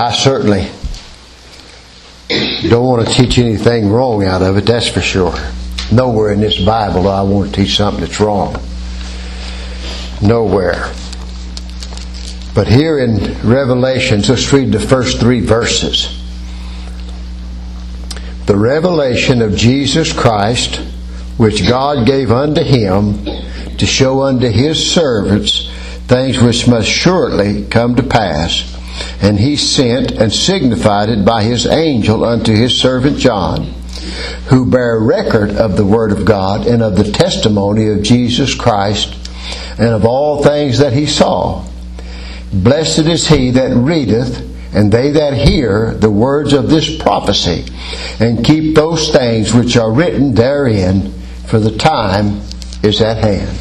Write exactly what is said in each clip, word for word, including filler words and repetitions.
I certainly don't want to teach anything wrong out of it, that's for sure. Nowhere in this Bible do I want to teach something that's wrong. Nowhere. But here in Revelation, let's read the first three verses. The revelation of Jesus Christ, which God gave unto Him to show unto His servants things which must shortly come to pass. And He sent and signified it by His angel unto His servant John, who bare record of the Word of God and of the testimony of Jesus Christ and of all things that he saw. Blessed is he that readeth, and they that hear the words of this prophecy, and keep those things which are written therein, for the time is at hand.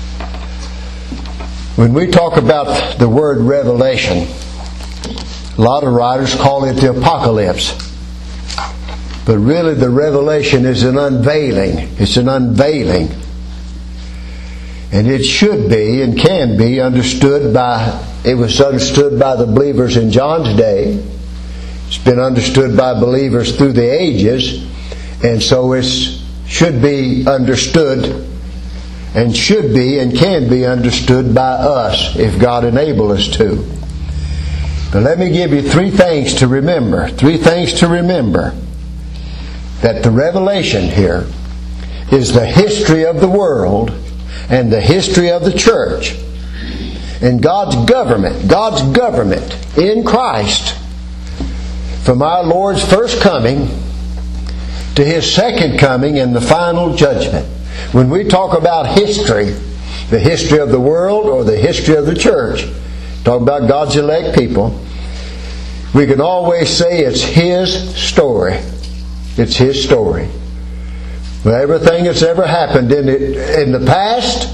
When we talk about the word revelation, a lot of writers call it the apocalypse. But really the revelation is an unveiling. It's an unveiling. And it should be and can be understood by, it was understood by the believers in John's day. It's been understood by believers through the ages. And so it should be understood and should be and can be understood by us if God enables us to. But let me give you three things to remember. Three things to remember. That the revelation here is the history of the world and the history of the church. And God's government, God's government in Christ, from our Lord's first coming to His second coming and the final judgment. When we talk about history, the history of the world or the history of the church, talk about God's elect people, we can always say it's His story. It's His story. Well, everything that's ever happened in it, in the past,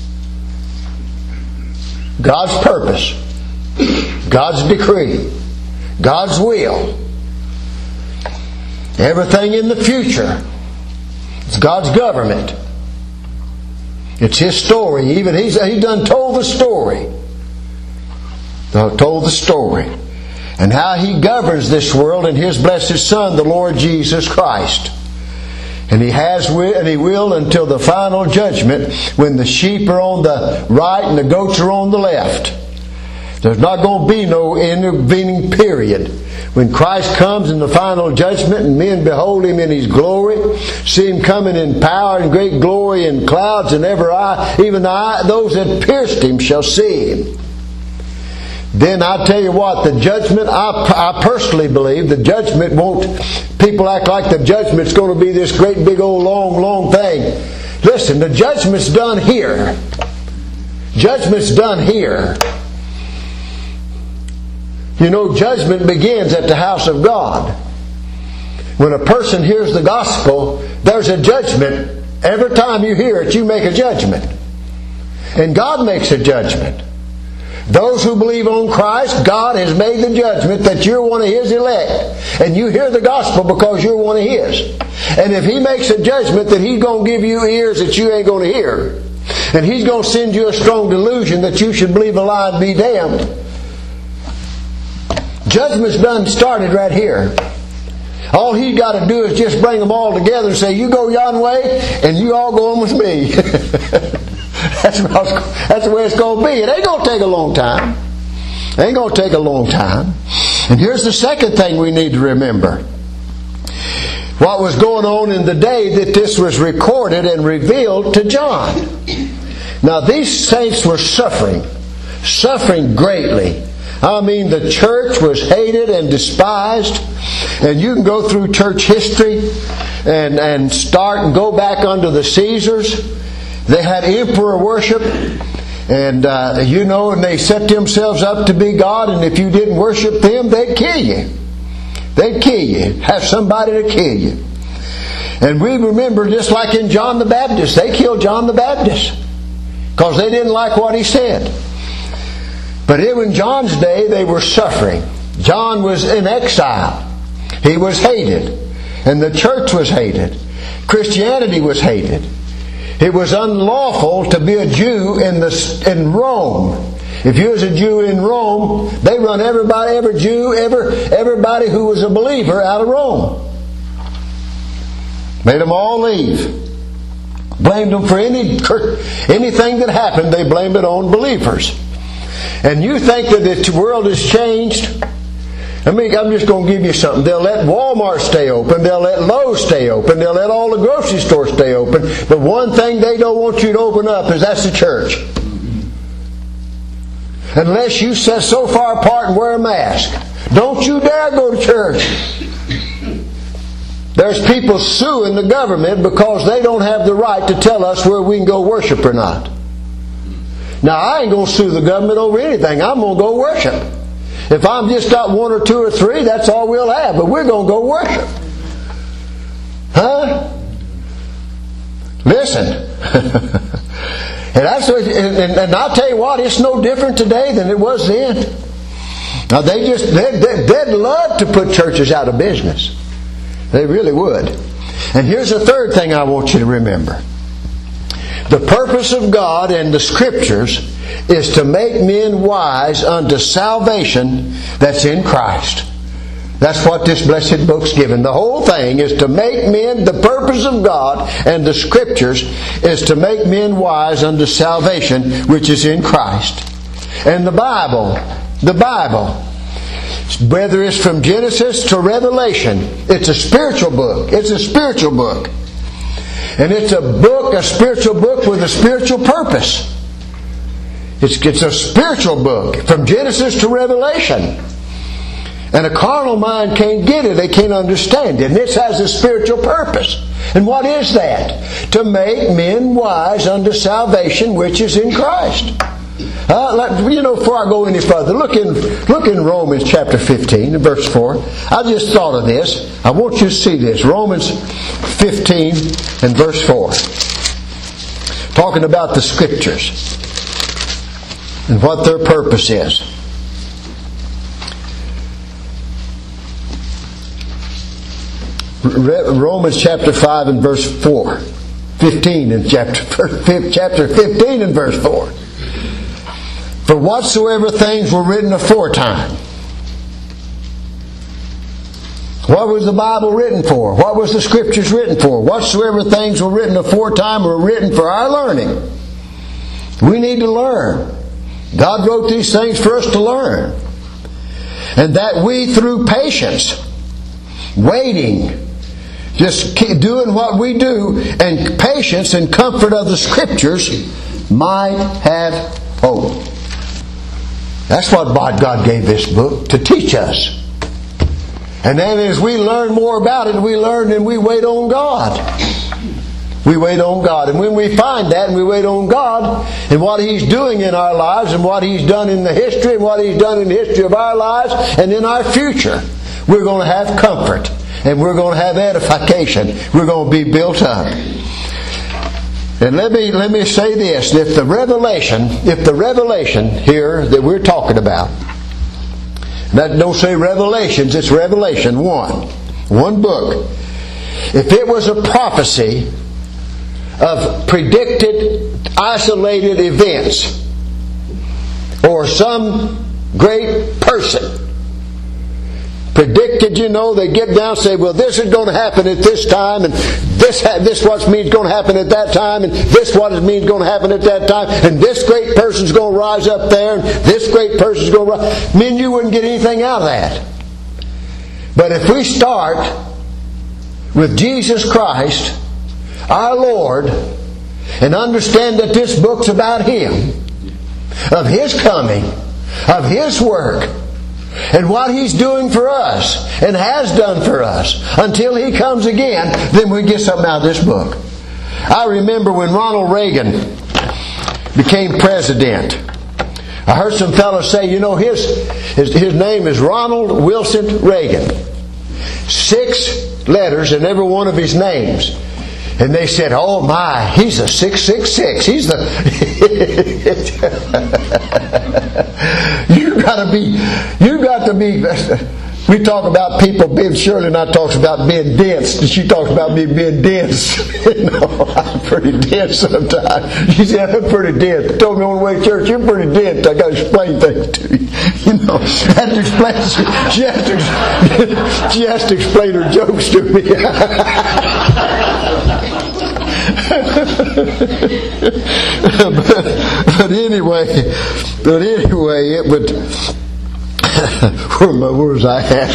God's purpose, God's decree, God's will. Everything in the future, it's God's government. It's His story. Even He's He done told the story. Told the story. And how He governs this world in His blessed Son, the Lord Jesus Christ. And He has and He will until the final judgment, when the sheep are on the right and the goats are on the left. There's not going to be no intervening period. When Christ comes in the final judgment and men behold Him in His glory, see Him coming in power and great glory in clouds, and every eye, even the eye, those that pierced Him shall see Him. Then I tell you what, the judgment, I, I personally believe the judgment won't, people act like the judgment's going to be this great big old long, long thing. Listen, the judgment's done here. Judgment's done here. You know, judgment begins at the house of God. When a person hears the gospel, there's a judgment. Every time you hear it, you make a judgment. And God makes a judgment. Those who believe on Christ, God has made the judgment that you're one of His elect. And you hear the gospel because you're one of His. And if He makes a judgment that He's going to give you ears that you ain't going to hear, and He's going to send you a strong delusion that you should believe a lie and be damned, judgment's done started right here. All He's got to do is just bring them all together and say, you go yon way, and you all go on with me. That's, that's the way it's going to be. It ain't going to take a long time. It ain't going to take a long time. And here's the second thing we need to remember. What was going on in the day that this was recorded and revealed to John. Now these saints were suffering. Suffering greatly. I mean, the church was hated and despised. And you can go through church history and, and start and go back under the Caesars. They had emperor worship, and uh, you know, and they set themselves up to be God, and if you didn't worship them, they'd kill you. They'd kill you. Have somebody to kill you. And we remember, just like in John the Baptist, they killed John the Baptist because they didn't like what he said. But in John's day, they were suffering. John was in exile. He was hated. And the church was hated. Christianity was hated. It was unlawful to be a Jew in the in Rome. If you was a Jew in Rome, they run everybody, every Jew, every, everybody who was a believer out of Rome. Made them all leave. Blamed them for any anything that happened. They blamed it on believers. And you think that the world has changed? I mean, I'm just going to give you something. They'll let Walmart stay open. They'll let Lowe's stay open. They'll let all the grocery stores stay open. But one thing they don't want you to open up is that's the church. Unless you sit so far apart and wear a mask. Don't you dare go to church. There's people suing the government because they don't have the right to tell us where we can go worship or not. Now, I ain't going to sue the government over anything. I'm going to go worship. If I've just got one or two or three, that's all we'll have. But we're going to go worship. Huh? Listen. and, that's, and, and I'll tell you what, it's no different today than it was then. Now, they just, they, they, they'd love to put churches out of business. They really would. And here's the third thing I want you to remember. The purpose of God and the Scriptures is to make men wise unto salvation that's in Christ. That's what this blessed book's given. The whole thing is to make men, the purpose of God and the Scriptures is to make men wise unto salvation which is in Christ. And the Bible, the Bible, whether it's from Genesis to Revelation, it's a spiritual book. It's a spiritual book. And it's a book, a spiritual book with a spiritual purpose. It's, it's a spiritual book from Genesis to Revelation. And a carnal mind can't get it. They can't understand it. And this has a spiritual purpose. And what is that? To make men wise unto salvation which is in Christ. Uh, let, you know, before I go any further, look in look in Romans chapter fifteen, verse four. I just thought of this. I want you to see this. Romans fifteen and verse four. Talking about the Scriptures and what their purpose is. Romans chapter five and verse four. fifteen and chapter, chapter fifteen and verse four. For whatsoever things were written aforetime. What was the Bible written for? What was the Scriptures written for? Whatsoever things were written aforetime were written for our learning. We need to learn. God wrote these things for us to learn. And that we through patience, waiting, just keep doing what we do, and patience and comfort of the Scriptures might have hope. That's what God gave this book, to teach us. And then as we learn more about it, we learn and we wait on God. We wait on God. And when we find that and we wait on God and what He's doing in our lives and what He's done in the history and what He's done in the history of our lives and in our future, we're going to have comfort and we're going to have edification. We're going to be built up. And let me let me say this: if the revelation, if the revelation here that we're talking about, that don't say revelations, it's Revelation one, one book. If it was a prophecy of predicted, isolated events, or some great person predicted, you know, they get down and say, well, this is going to happen at this time, and this ha- this what means going to happen at that time, and this what it means going to happen at that time, and this great person's going to rise up there, and this great person's going to rise. I mean, you wouldn't get anything out of that. But if we start with Jesus Christ, our Lord, and understand that this book's about Him, of His coming, of His work, and what He's doing for us and has done for us until He comes again, then we get something out of this book. I remember when Ronald Reagan became president, I heard some fellows say, you know, his, his, his name is Ronald Wilson Reagan. Six letters in every one of his names. And they said, oh my, he's a six six six. He's the... you gotta be, you got to be We talk about people being, Shirley and I talks about being dense, and she talks about me being dense. You know, I'm pretty dense sometimes. She said, I'm pretty dense. She told me on the way to church, you're pretty dense. I got to explain things to you. You know, I had to explain, she, she, has to, she has to explain her jokes to me. but, but anyway, but anyway, it would... Where, my, where was I at?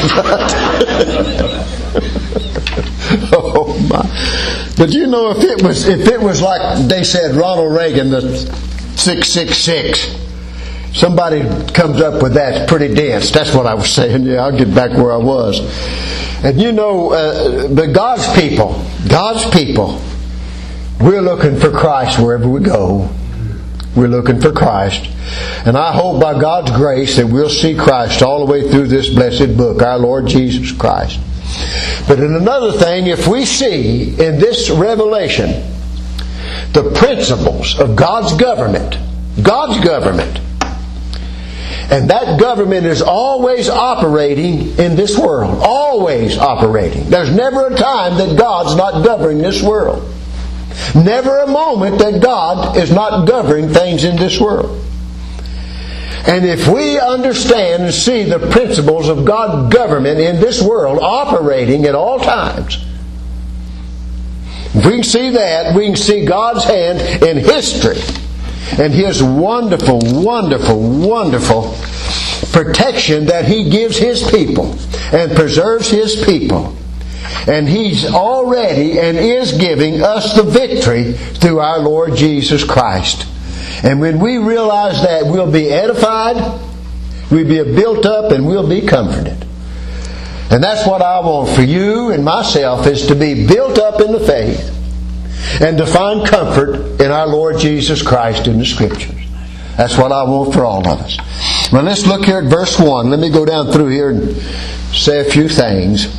Oh my! But you know, if it was if it was like they said, Ronald Reagan, the six six six. Somebody comes up with that, it's pretty dense. That's what I was saying. Yeah, I'll get back where I was. And you know, uh, but God's people, God's people, we're looking for Christ wherever we go. We're looking for Christ. And I hope by God's grace that we'll see Christ all the way through this blessed book, our Lord Jesus Christ. But in another thing, if we see in this revelation the principles of God's government, God's government, and that government is always operating in this world, always operating. There's never a time that God's not governing this world. Never a moment that God is not governing things in this world. And if we understand and see the principles of God's government in this world operating at all times, if we can see that, we can see God's hand in history and His wonderful, wonderful, wonderful protection that He gives His people and preserves His people. And He's already and is giving us the victory through our Lord Jesus Christ. And when we realize that, we'll be edified, we'll be built up, and we'll be comforted. And that's what I want for you and myself, is to be built up in the faith and to find comfort in our Lord Jesus Christ in the Scriptures. That's what I want for all of us. Well, let's look here at verse one. Let me go down through here and say a few things.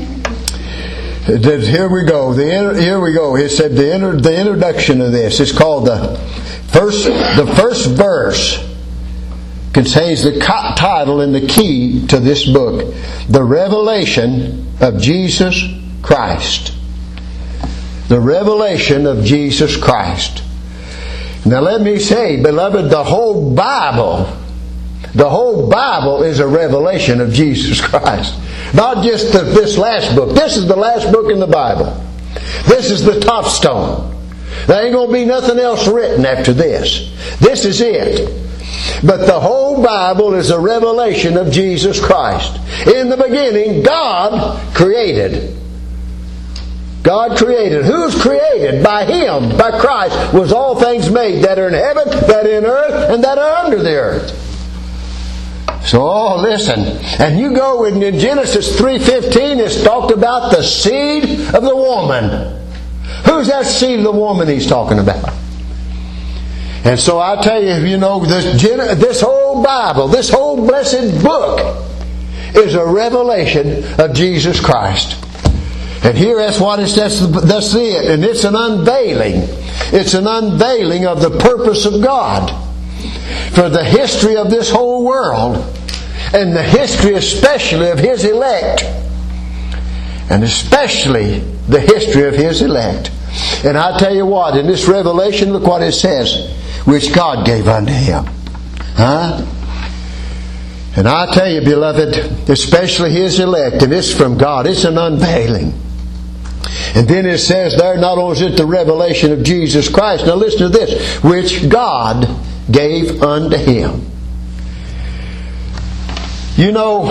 Here we go. The here we go. It said the inter, the introduction of this is called the first. The first verse contains the title and the key to this book: the revelation of Jesus Christ. The revelation of Jesus Christ. Now, let me say, beloved, the whole Bible, the whole Bible is a revelation of Jesus Christ. Not just the, this last book. This is the last book in the Bible. This is the top stone. There ain't going to be nothing else written after this. This is it. But the whole Bible is a revelation of Jesus Christ. In the beginning, God created. God created. Who's created? By Him, by Christ, was all things made that are in heaven, that are in earth, and that are under the earth. So, oh, listen. And you go in, in Genesis three fifteen, it's talked about the seed of the woman. Who's that seed of the woman He's talking about? And so I tell you, you know, this, this whole Bible, this whole blessed book is a revelation of Jesus Christ. And here that's what it's, that's, that's it. And it's an unveiling. It's an unveiling of the purpose of God for the history of this whole world, and the history especially of His elect, and especially the history of His elect. And I tell you what, in this revelation, look what it says, which God gave unto Him. Huh? And I tell you, beloved, especially His elect, and it's from God, it's an unveiling. And then it says there, not only is it the revelation of Jesus Christ, now listen to this, which God gave unto Him. You know,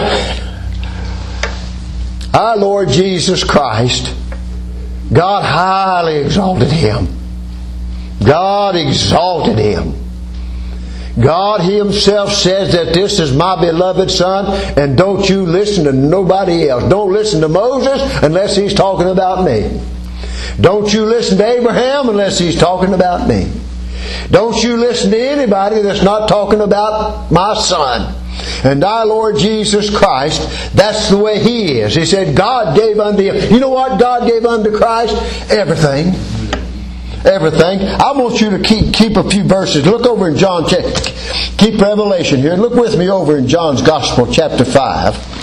our Lord Jesus Christ, God highly exalted Him. God exalted Him. God Himself says that this is my beloved Son, and don't you listen to nobody else. Don't listen to Moses unless he's talking about me. Don't you listen to Abraham unless he's talking about me. Don't you listen to anybody that's not talking about my Son. And our Lord Jesus Christ, that's the way He is. He said God gave unto Him. You know what God gave unto Christ? Everything. Everything. I want you to keep keep a few verses. Look over in John. Keep Revelation here. Look with me over in John's Gospel, chapter five.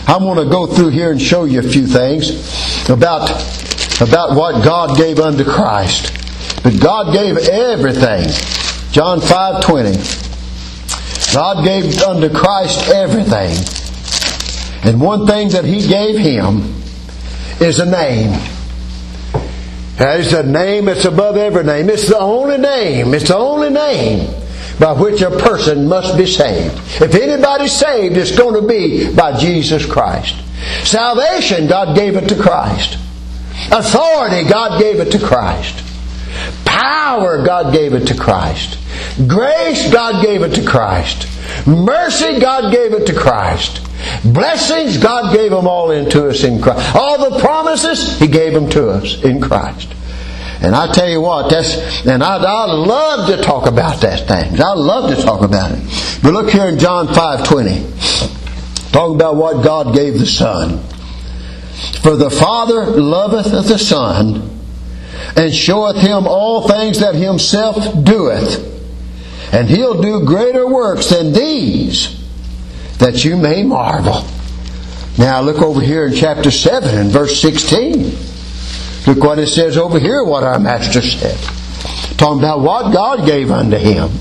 I want to go through here and show you a few things about, about what God gave unto Christ. But God gave everything. John five twenty. God gave unto Christ everything. And one thing that He gave Him is a name. It's a name that's above every name. It's the only name. It's the only name by which a person must be saved. If anybody's saved, it's going to be by Jesus Christ. Salvation, God gave it to Christ. Authority, God gave it to Christ. Power, God gave it to Christ. Grace, God gave it to Christ. Mercy, God gave it to Christ. Blessings, God gave them all into us in Christ. All the promises, He gave them to us in Christ. And I tell you what, that's, and I, I love to talk about that thing. I love to talk about it. But look here in John five twenty. Talking about what God gave the Son. For the Father loveth the Son, and showeth Him all things that Himself doeth. And He'll do greater works than these, that you may marvel. Now look over here in chapter seven and verse sixteen. Look what it says over here, what our Master said. Talking about what God gave unto Him.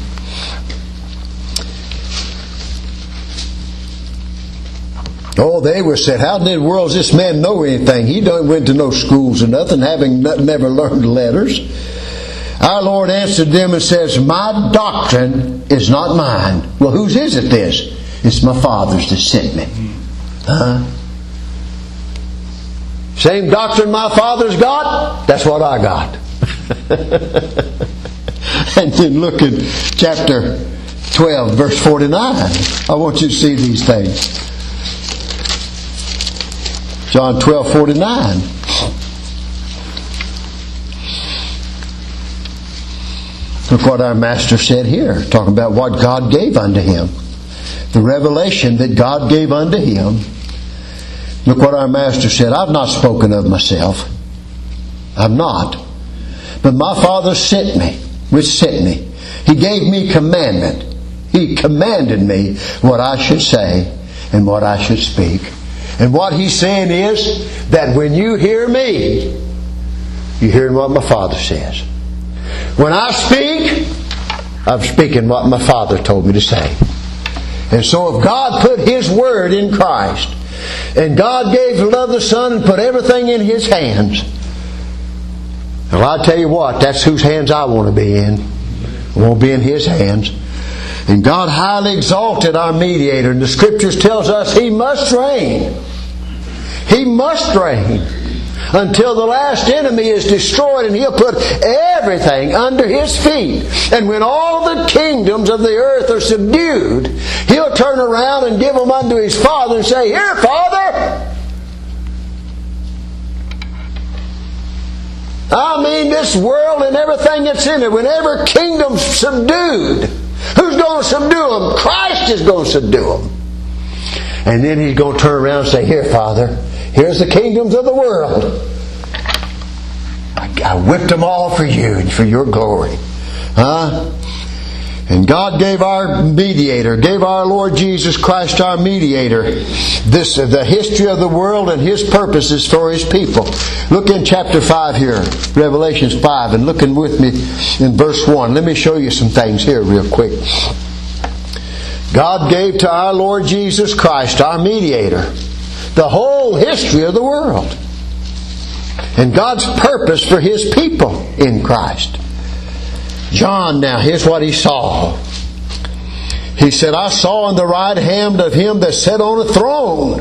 Oh, they were said, how in the world does this man know anything? He don't went to no schools or nothing, having never learned letters. Our Lord answered them and says, my doctrine is not mine. Well, whose is it this? It's my Father's that sent me. Huh? Same doctrine my Father's got, that's what I got. And then look at chapter twelve, verse forty-nine. I want you to see these things. John twelve, forty-nine. Look what our Master said here, talking about what God gave unto Him. The revelation that God gave unto Him. Look what our Master said. I've not spoken of myself. I've not. But my Father sent me, which sent me. He gave me commandment. He commanded me what I should say and what I should speak. And what He's saying is that when you hear me, you're hearing what my Father says. When I speak, I'm speaking what my Father told me to say. And so if God put His Word in Christ, and God gave to love the Son and put everything in His hands, well, I tell you what, that's whose hands I want to be in. I want to be in His hands. And God highly exalted our mediator. And the Scriptures tells us He must reign. He must reign until the last enemy is destroyed, and He'll put everything under His feet. And when all the kingdoms of the earth are subdued, He'll turn around and give them unto His Father and say, here, Father! I mean, this world and everything that's in it, whenever kingdom's subdued, who's going to subdue them? Christ is going to subdue them. And then He's going to turn around and say, here, Father, here's the kingdoms of the world. I, I whipped them all for you and for your glory. Huh? And God gave our mediator, gave our Lord Jesus Christ our mediator, this the history of the world and His purposes for His people. Look in chapter five here, Revelation five, and looking with me in verse one. Let me show you some things here real quick. God gave to our Lord Jesus Christ, our mediator, the whole history of the world. And God's purpose for His people in Christ. John, now, here's what he saw. He said, I saw in the right hand of Him that sat on a throne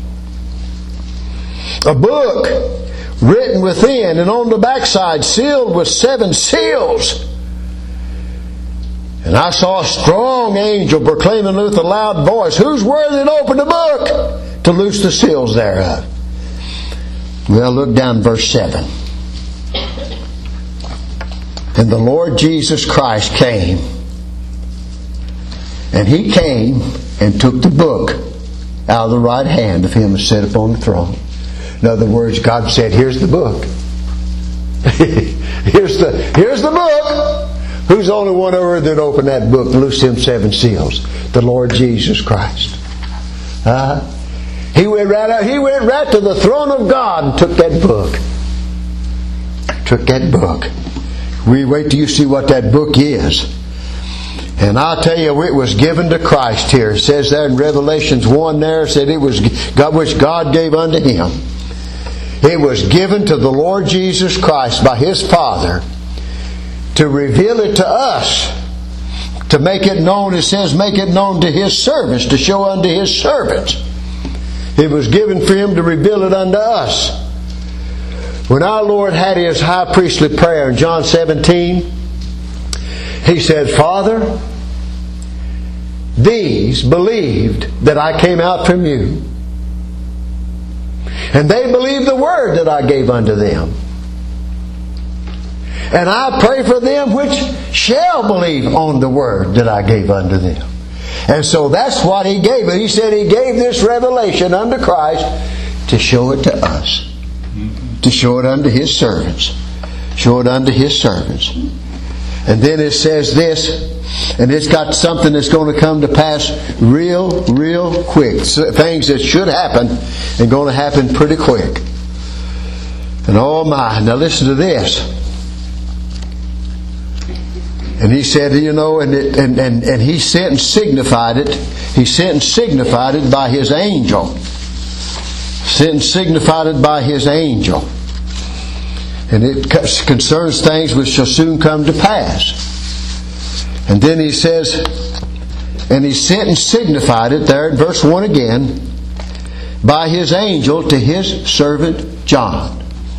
a book written within, and on the backside sealed with seven seals. And I saw a strong angel proclaiming with a loud voice, who's worthy to open the book to loose the seals thereof? Well, look down verse seven. And the Lord Jesus Christ came. And He came and took the book out of the right hand of Him that sat upon the throne. In other words, God said, here's the book. here's the here's the book. Who's the only one over that opened that book and loosed them seven seals? The Lord Jesus Christ. Uh, he He went right out, he went right to the throne of God and took that book. Took that book. We wait till you see what that book is. And I'll tell you, it was given to Christ here. It says there in Revelations one there, it said it was God which God gave unto Him. It was given to the Lord Jesus Christ by His Father to reveal it to us. To make it known, it says, make it known to His servants, to show unto His servants. It was given for Him to reveal it unto us. When our Lord had His high priestly prayer in John seventeen, He said, Father, these believed that I came out from You, and they believed the word that I gave unto them. And I pray for them which shall believe on the word that I gave unto them. And so that's what He gave it. He said He gave this revelation unto Christ to show it to us. To show it unto His servants. Show it unto His servants. And then it says this, and it's got something that's going to come to pass real, real quick. So things that should happen and going to happen pretty quick. And oh my, now listen to this. And He said, you know, and, it, and, and, and He sent and signified it. He sent and signified it by His angel. Sent and signified it by His angel. And it concerns things which shall soon come to pass. And then He says, and He sent and signified it there in verse one again, by His angel to His servant John.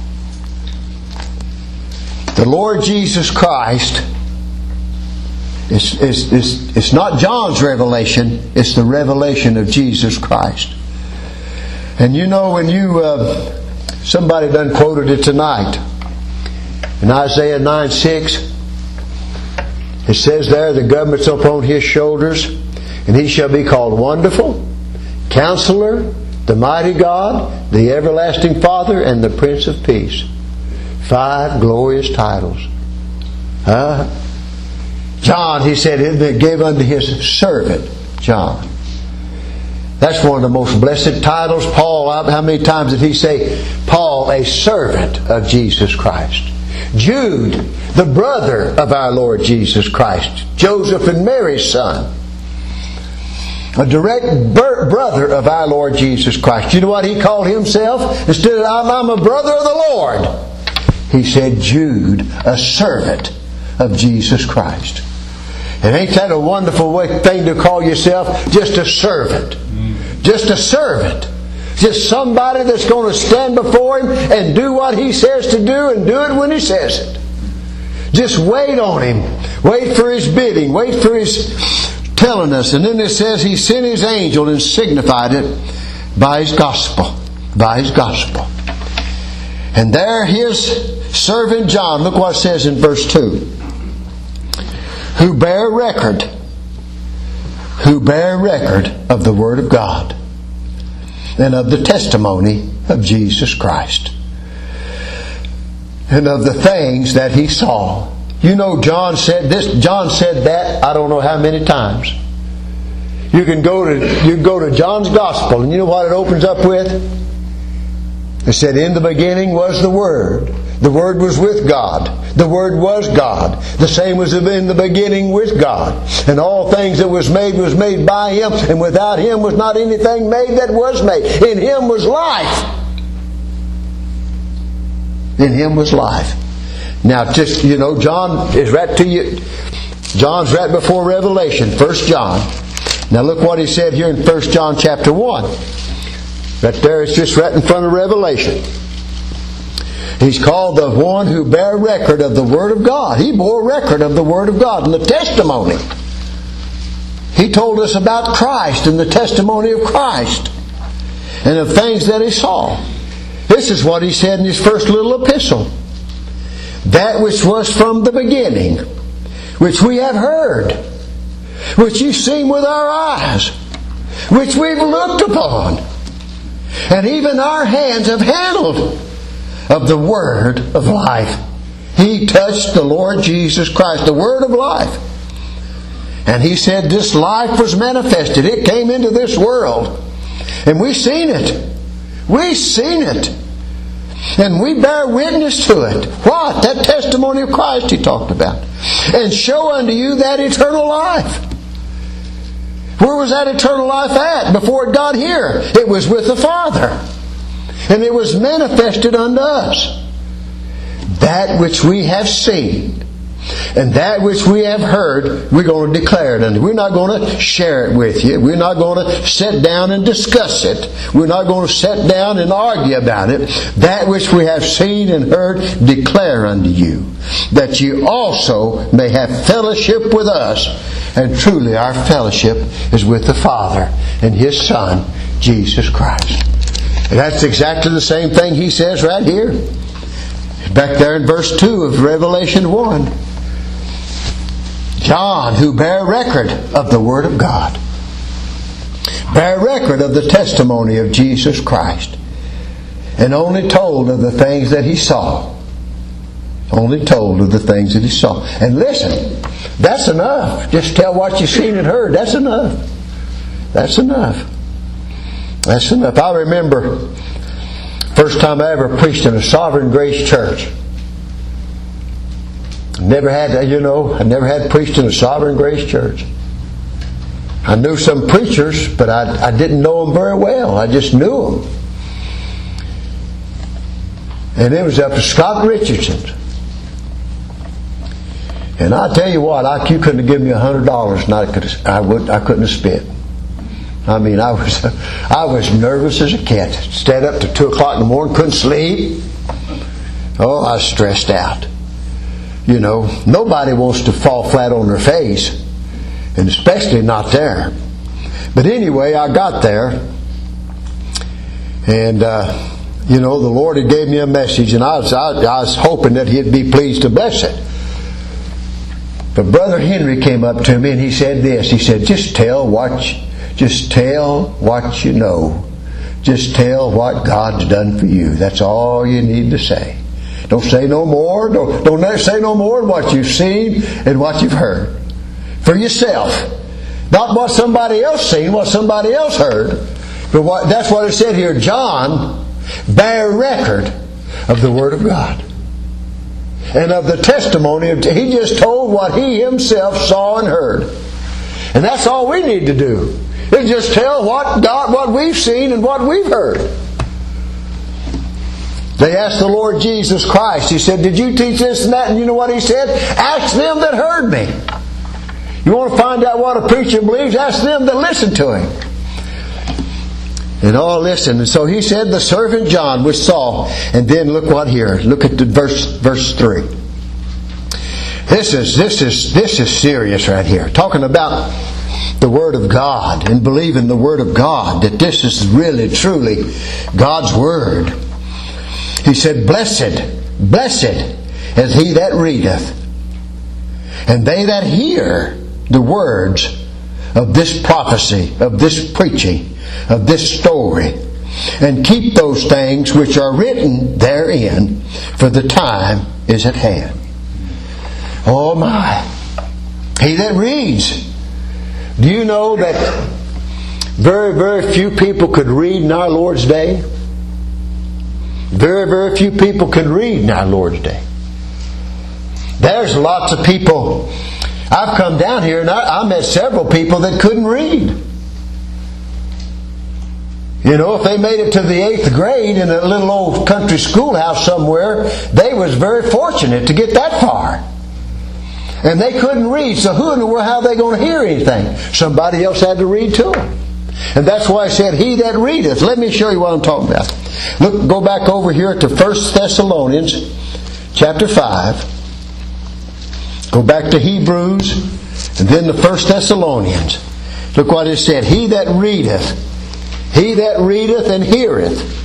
The Lord Jesus Christ, it's, it's, it's, it's not John's revelation, it's the revelation of Jesus Christ. And you know, when you, uh, somebody done quoted it tonight, in Isaiah nine six, it says there, the government's upon His shoulders, and He shall be called Wonderful, Counselor, the Mighty God, the Everlasting Father, and the Prince of Peace. Five glorious titles. Huh? John, He said, it gave unto His servant, John. That's one of the most blessed titles. Paul, how many times did he say, Paul, a servant of Jesus Christ? Jude, the brother of our Lord Jesus Christ. Joseph and Mary's son. A direct brother of our Lord Jesus Christ. You know what he called himself? Instead of, I'm, I'm a brother of the Lord, he said, Jude, a servant of Jesus Christ. And ain't that a wonderful way, thing to call yourself? Just a servant. Just a servant. Just somebody that's going to stand before Him and do what He says to do and do it when He says it. Just wait on Him. Wait for His bidding. Wait for His telling us. And then it says He sent His angel and signified it by His gospel. By His gospel. And there His servant John, look what it says in verse two. Who bear record. Who bear record of the Word of God. And of the testimony of Jesus Christ. And of the things that he saw. You know, John said this, John said that, I don't know how many times. You can go to you can go to John's Gospel, and you know what it opens up with? It said, in the beginning was the Word. The Word was with God. The Word was God. The same was in the beginning with God. And all things that was made was made by Him. And without Him was not anything made that was made. In Him was life. In Him was life. Now just, you know, John is right to you. John's right before Revelation. First John. Now look what he said here in First John chapter one. Right there, it's just right in front of Revelation. He's called the one who bare record of the Word of God. He bore record of the Word of God and the testimony. He told us about Christ and the testimony of Christ and of things that he saw. This is what he said in his first little epistle. That which was from the beginning, which we have heard, which you've seen with our eyes, which we've looked upon, and even our hands have handled of the Word of life. He touched the Lord Jesus Christ, the Word of life. And He said this life was manifested. It came into this world. And we've seen it. We've seen it. And we bear witness to it. What? That testimony of Christ he talked about. And show unto you that eternal life. Where was that eternal life at before it got here? It was with the Father. And it was manifested unto us. That which we have seen and that which we have heard, we're going to declare it unto you. We're not going to share it with you. We're not going to sit down and discuss it. We're not going to sit down and argue about it. That which we have seen and heard, declare unto you, that you also may have fellowship with us. And truly our fellowship is with the Father and His Son, Jesus Christ. And that's exactly the same thing He says right here. Back there in verse two of Revelation one. John, who bare record of the Word of God. Bare record of the testimony of Jesus Christ. And only told of the things that he saw. Only told of the things that he saw. And listen, that's enough. Just tell what you've seen and heard. That's enough. That's enough. That's enough. I remember first time I ever preached in a Sovereign Grace church. Never had, you know, I never had preached in a Sovereign Grace church. I knew some preachers, but I, I didn't know them very well. I just knew them. And it was up to Scott Richardson's. And I tell you what, I, you couldn't have given me a hundred dollars, and I could, I would, I couldn't have spent. I mean, I was, I was nervous as a cat. Stayed up to two o'clock in the morning, couldn't sleep. Oh, I was stressed out. You know, nobody wants to fall flat on their face, and especially not there. But anyway, I got there, and uh, you know, the Lord had gave me a message, and I was, I, I was hoping that He'd be pleased to bless it. But Brother Henry came up to me and he said this. He said, "Just tell what, just tell what you know. Just tell what God's done for you. That's all you need to say. Don't say no more. Don't, don't say no more than what you've seen and what you've heard. For yourself. Not what somebody else seen, what somebody else heard. But what, that's what it said here. John bare record of the Word of God. And of the testimony of, he just told what he himself saw and heard. And that's all we need to do. Is just tell what God, what we've seen and what we've heard. They asked the Lord Jesus Christ. He said, "Did you teach this and that?" And you know what He said? "Ask them that heard me." You want to find out what a preacher believes? Ask them that listen to him. And all listen. And so He said, the servant John which saw. And then look what here. Look at the verse verse three. This is this is this is serious right here. Talking about the Word of God and believing the Word of God, that this is really truly God's Word. He said, "Blessed, blessed is he that readeth, and they that hear the words of this prophecy, of this preaching, of this story, and keep those things which are written therein, for the time is at hand." Oh my! He that reads. Do you know that very, very few people could read in our Lord's day? Very, very few people could read in our Lord's day. There's lots of people. I've come down here and I, I met several people that couldn't read. You know, if they made it to the eighth grade in a little old country schoolhouse somewhere, they was very fortunate to get that far. And they couldn't read, so who in the world, how are they going to hear anything? Somebody else had to read to them. And that's why I said, he that readeth. Let me show you what I'm talking about. Look, go back over here to First Thessalonians chapter five. Go back to Hebrews and then to First Thessalonians. Look what it said. He that readeth, he that readeth and heareth.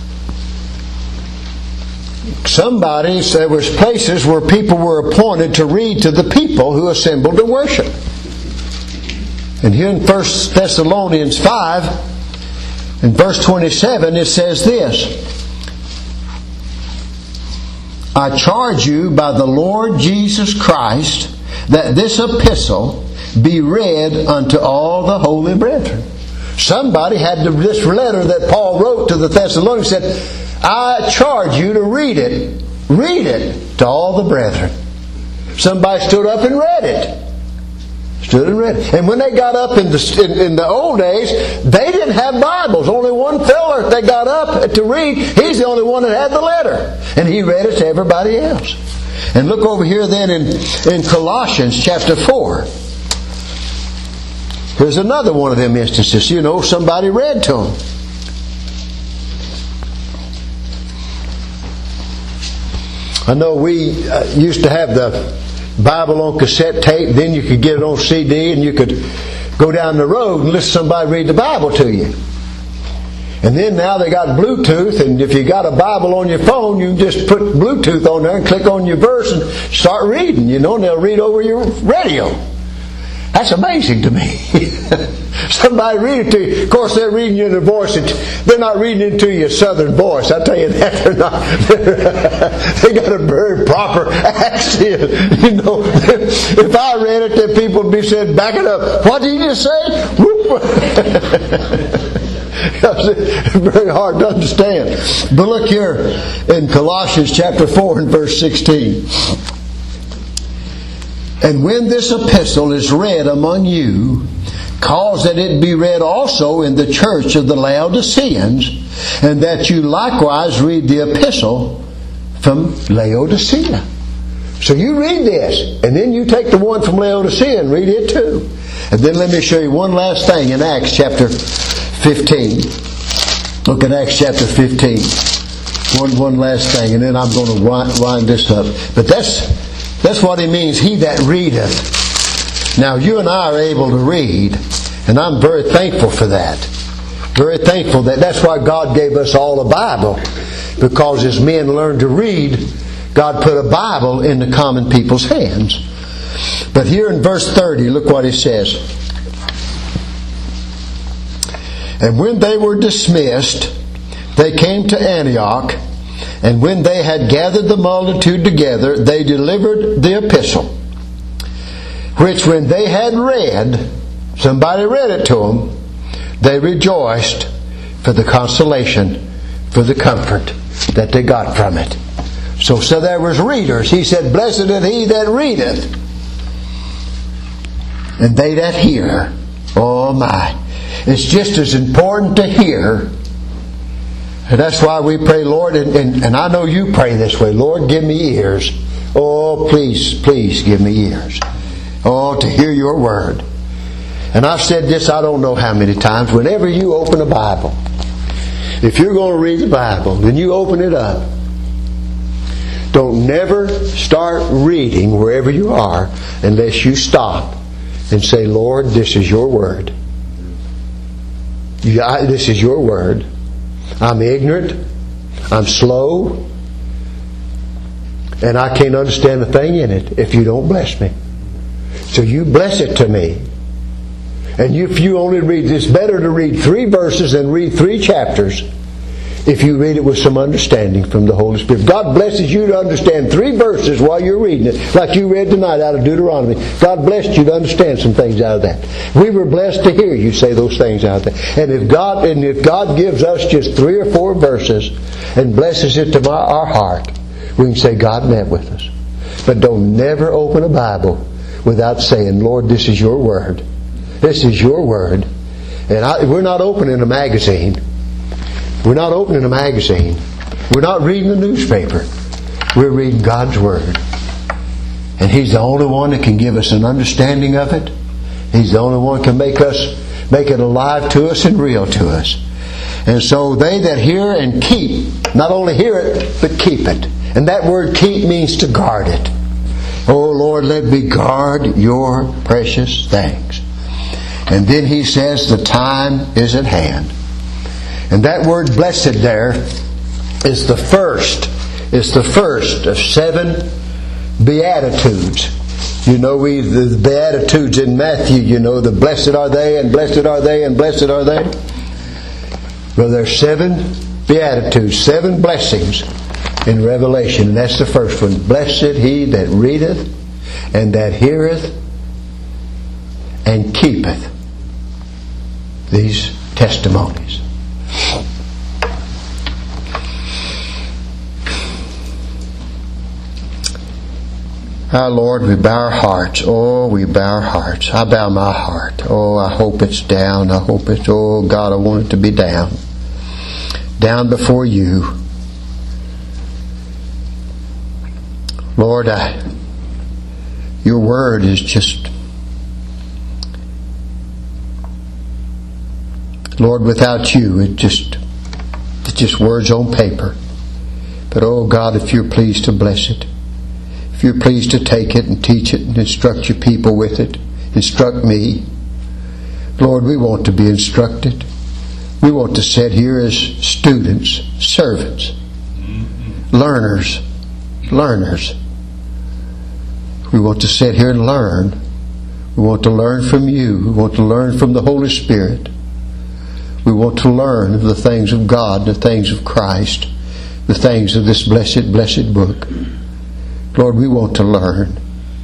Somebody, there was places where people were appointed to read to the people who assembled to worship. And here in First Thessalonians five, in verse twenty-seven, it says this: "I charge you by the Lord Jesus Christ that this epistle be read unto all the holy brethren." Somebody had to, this letter that Paul wrote to the Thessalonians said, I charge you to read it. Read it to all the brethren. Somebody stood up and read it. Stood and read it. And when they got up in the, in, in the old days, they didn't have Bibles. Only one fella they got up to read. He's the only one that had the letter. And he read it to everybody else. And look over here then in, in Colossians chapter four. Here's another one of them instances. You know, somebody read to them. I know we uh, used to have the Bible on cassette tape. Then you could get it on C D and you could go down the road and listen to somebody read the Bible to you. And then now they got Bluetooth, and if you got a Bible on your phone, you can just put Bluetooth on there and click on your verse and start reading, you know, and they'll read over your radio. That's amazing to me. Somebody read it to you. Of course, they're reading you in a voice. They're not reading it to you in a southern voice. I tell you that. They're not. They got a very proper accent. You know, if I read it, then people would be saying, back it up. What did you just say? Whoop. It's very hard to understand. But look here in Colossians chapter four and verse sixteen. And when this epistle is read among you, cause that it be read also in the church of the Laodiceans, and that you likewise read the epistle from Laodicea. So you read this, and then you take the one from Laodicea and read it too. And then let me show you one last thing in Acts chapter fifteen. Look at Acts chapter fifteen. One one last thing, and then I'm going to wind, wind this up. But that's that's what he means, he that readeth. Now you and I are able to read, and I'm very thankful for that. Very thankful that that's why God gave us all a Bible. Because as men learn to read, God put a Bible in the common people's hands. But here in verse thirty, look what it says. And when they were dismissed, they came to Antioch, and when they had gathered the multitude together, they delivered the epistle, which when they had read, somebody read it to them, they rejoiced for the consolation, for the comfort that they got from it. So, so there was readers. He said, blessed is he that readeth, and they that hear. Oh my. It's just as important to hear. And that's why we pray, Lord, and, and, and I know you pray this way, Lord, give me ears. Oh, please, please give me ears. Oh, to hear your word. And I've said this I don't know how many times. Whenever you open a Bible, if you're going to read the Bible, then you open it up. Don't never start reading wherever you are unless you stop and say, Lord, this is your word. This is your word. I'm ignorant. I'm slow. And I can't understand a thing in it if you don't bless me. So you bless it to me. And if you only read, it's better to read three verses than read three chapters if you read it with some understanding from the Holy Spirit. God blesses you to understand three verses while you're reading it, like you read tonight out of Deuteronomy. God blessed you to understand some things out of that. We were blessed to hear you say those things out there. And if God and if God gives us just three or four verses and blesses it to my, our heart, we can say God met with us. But don't never open a Bible without saying, Lord, this is your word. This is your word. And I, we're not opening a magazine. We're not opening a magazine. We're not reading the newspaper. We're reading God's Word. And He's the only one that can give us an understanding of it. He's the only one that can make us, make it alive to us and real to us. And so they that hear and keep, not only hear it, but keep it. And that word keep means to guard it. Oh Lord, let me guard your precious things. And then He says the time is at hand. And that word blessed there is the first. It's the first of seven Beatitudes. You know, we the Beatitudes in Matthew, you know, the blessed are they, and blessed are they, and blessed are they. Well, there's seven Beatitudes, seven blessings in Revelation. And that's the first one. Blessed he that readeth, and that heareth, and keepeth these testimonies. Our Lord, we bow our hearts. Oh, we bow our hearts. I bow my heart. Oh, I hope it's down. I hope it's, oh God, I want it to be down. Down before you. Lord, I, your word is just, Lord, without you, it just, it's just words on paper. But oh God, if you're pleased to bless it, if you're pleased to take it and teach it and instruct your people with it, instruct me. Lord, we want to be instructed. We want to sit here as students, servants, learners, learners. We want to sit here and learn. We want to learn from you. We want to learn from the Holy Spirit. We want to learn of the things of God, the things of Christ, the things of this blessed, blessed book. Lord, we want to learn.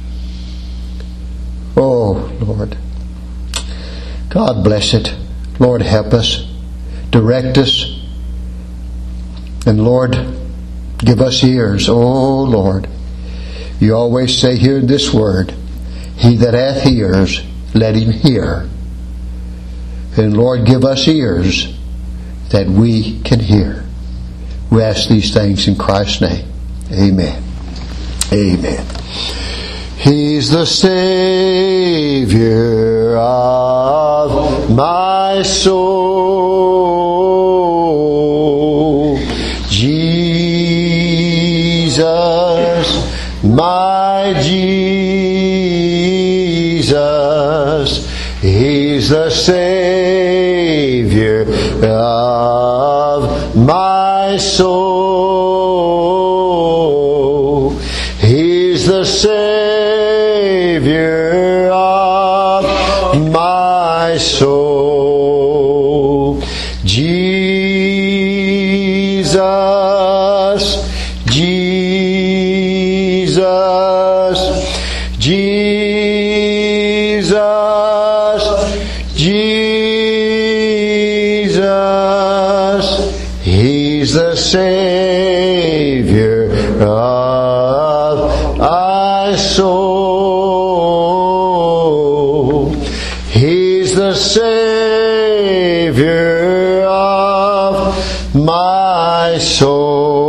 Oh, Lord. God bless it. Lord, help us. Direct us. And Lord, give us ears. Oh, Lord. You always say here in this word, he that hath ears, let him hear. And Lord, give us ears that we can hear. We ask these things in Christ's name. Amen. Amen. He's the Savior of my soul. Jesus, my Jesus. He's the Savior of my soul. He's the Savior of my soul. Jesus, Jesus, Jesus, Jesus. He's the Savior of my soul. He's the Savior of my soul.